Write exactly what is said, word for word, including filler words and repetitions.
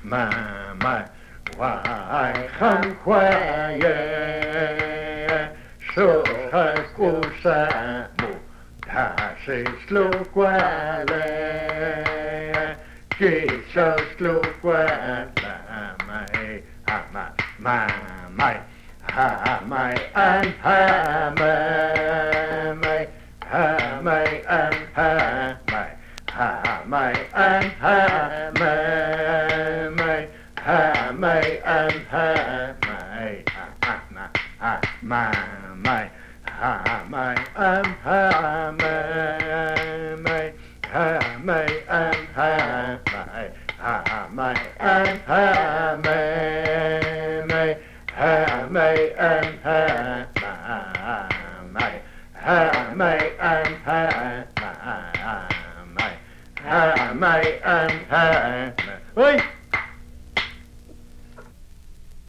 my, my, why, come quiet, so has kusamu, dasis lukwale, Jesus lukwale, my, my, my, my, ha, my, and ha, my, my, ha, my, and ha, my, ha, my, and ha, my, my, ha, my, and ha, my, ha, my, ha, my, my, ha, my, and ha, my, my, ha, my, and ha, my, ha, my, and ha, my, my, ha, my, and ha, my, my, ha, my, and ha, my, my, ha, my, and ha, my, oi.